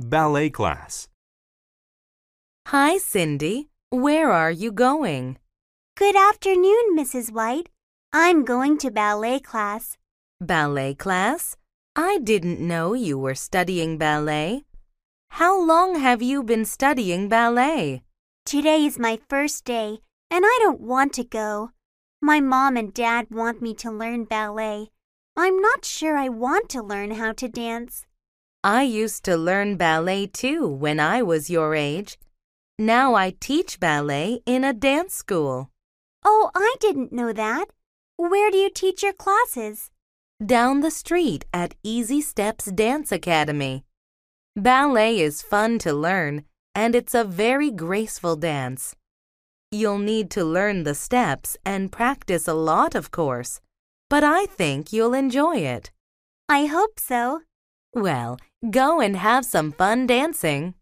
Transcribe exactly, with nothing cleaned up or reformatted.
Ballet class. Hi, Cindy. Where are you going? Good afternoon, Missus White. I'm going to ballet class. Ballet class? I didn't know you were studying ballet. How long have you been studying ballet? Today is my first day, and I don't want to go. My mom and dad want me to learn ballet. I'm not sure I want to learn how to dance. I used to learn ballet too when I was your age. Now I teach ballet in a dance school. Oh, I didn't know that. Where do you teach your classes? Down the street at Easy Steps Dance Academy. Ballet is fun to learn, and it's a very graceful dance. You'll need to learn the steps and practice a lot, of course, but I think you'll enjoy it. I hope so. Well, go and have some fun dancing.